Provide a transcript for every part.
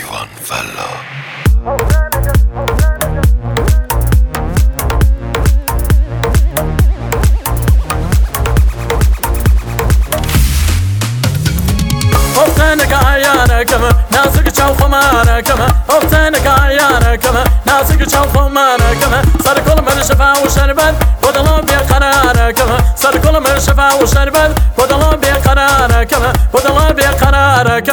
ایوان فلا افتنك عيانك ناسك تشاو خمانك افتنك عيانك ناسك تشاو خمانك صار كل من شفا وشربت وضلوا بقرارك صار كل من شفا وشربت وضلوا بقرارك وضلوا بقرارك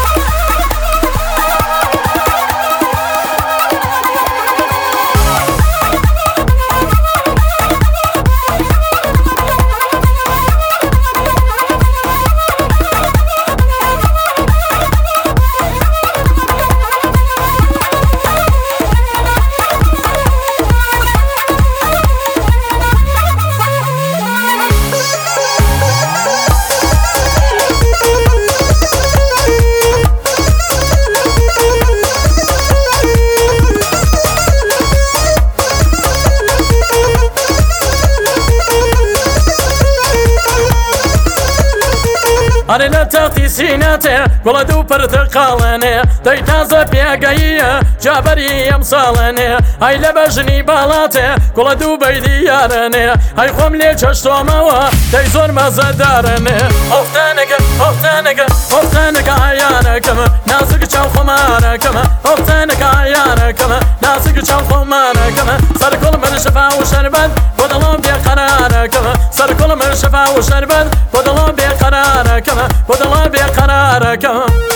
أنا لا تغطي سيناتي ولا دو برتقالني داي تازة بيقاية جابري يمصالني هاي لبجني بالاتي ولا دو بيديارني هاي خوم لي جشتو موا داي زور مزدارني افتنك افتنك افتنك عيانك ناسك تشاو خمانك افتنك عيانك ناسك تشاو خمانك صار كل من شفا وشربت وضلوا بقرارك صار كل من شفا وشربت وضلوا بقرارك وضلوا بقرارك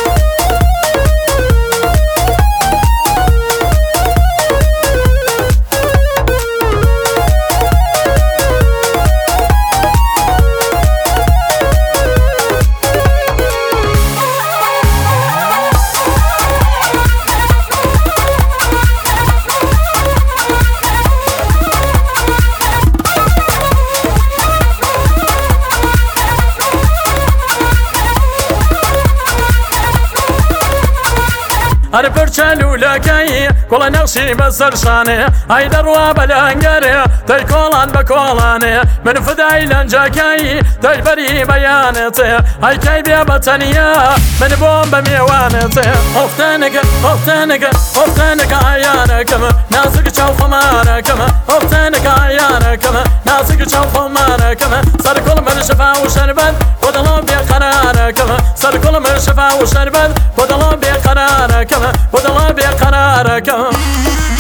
هر پرچلو لکی کل نقشی بسرشانه ای دروا بلنگره تی کلان بکلانه من فدای لنجکی تی بری بیانته ای کی بیا بتنیا من بوم بمیوانته افتنک افتنک افتنک عیانکم نازک چاو خمانکم افتنک عیانکم نازک چاو خمانکم سر کل من شفا و شربت ودلو بقرارکم سر کل من شفا و شربت ودلو بقرارکم وضلوا بقرارك